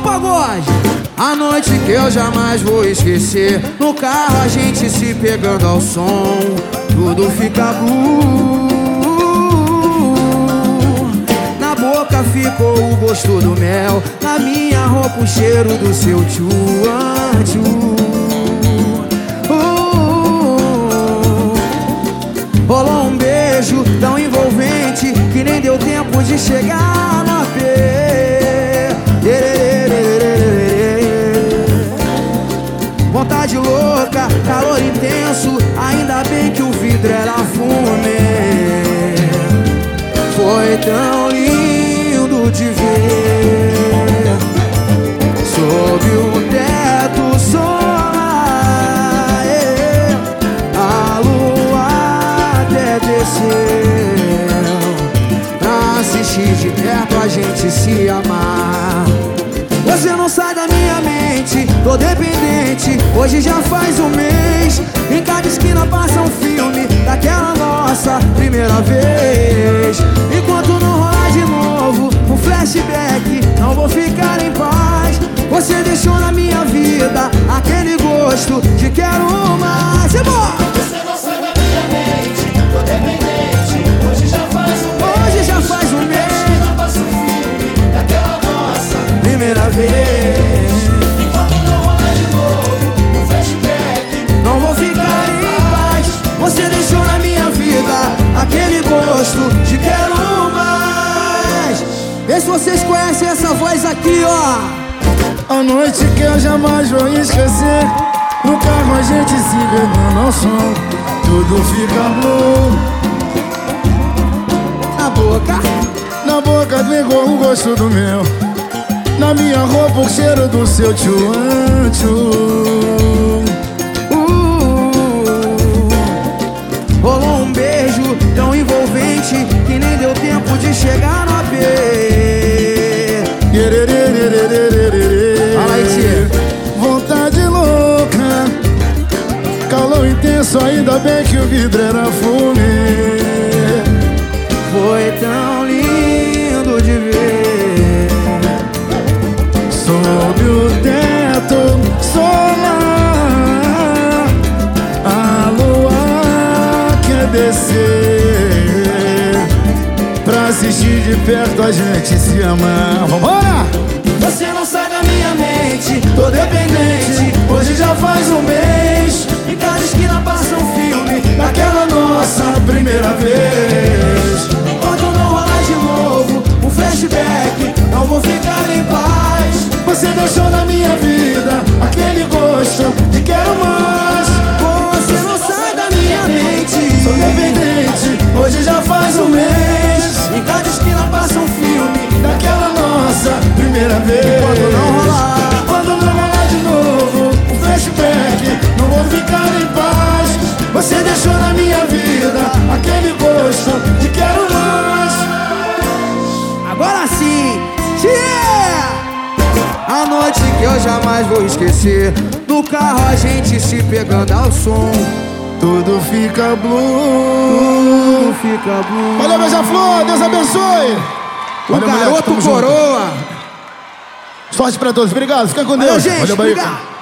pagode. A noite que eu jamais vou esquecer, no carro a gente se pegando ao som, tudo fica blue. Na boca ficou o gosto do mel, na minha roupa o cheiro do seu tchuan-tchu. Rolou um beijo tão envolvente que nem deu tempo de chegar no AP. Vontade louca, calor intenso, ainda bem que o vidro era fumê. Foi tão lindo de ver, sob o teto solar, a lua até desceu, pra assistir de perto a gente se amar. Você não sai da minha mente, tô dependente, hoje já faz um mês. Em cada esquina passa um filme daquela nossa primeira vez. Enquanto não rolar de novo um flashback, não vou ficar em paz. Você deixou na minha vida aquele gosto de quero mais. Você não sai da minha mente, tô dependente, hoje já faz um mês. Hoje já faz um mês. Esquina passa um filme daquela nossa Primeira vez. Enquanto não rolar de novo um flashback, Não vou ficar em paz. Você deixou na minha vida aquele gosto de quero mais. Vê se vocês conhecem essa voz aqui, ó. A noite que eu jamais vou esquecer, no carro a gente se pegando ao som, tudo fica blue. Na Na boca pegou o gosto do mel, na minha roupa o cheiro do seu tchuan-tchu. Rolou um beijo tão envolvente que nem deu tempo de chegar no AP. Fala aí, tia. Vontade louca, calor intenso, ainda bem que o vidro era fumê. Foi tão lindo de ver, Sob o teto solar, a lua quer descer, pra assistir de perto a gente se amar. Vambora! Você não sai da minha mente, tô dependente, hoje já faz um mês. Em cada esquina passa um filme daquela nossa primeira vez. Enquanto não rolar de novo um flashback, não vou ficar em paz. Você deixou na minha vida aquele gosto de quero mais. Você não sai da minha mente, Sou dependente, hoje já faz um mês. Em cada esquina passa um filme daquela nossa primeira vez. Quando não rolar Quando não rolar de novo um flashback, não vou ficar em paz. Você deixou na minha vida aquele gosto de quero mais. agora sim, yeah! A noite que eu jamais vou esquecer, no carro a gente se pegando ao som, Tudo fica blue. tudo fica blue. Valeu, Beija-Flor, Deus abençoe. O Valeu, moleque, garoto tamo junto. coroa. Sorte pra todos, obrigado, fica com Valeu, Deus. gente, Valeu, Bahia. obrigado.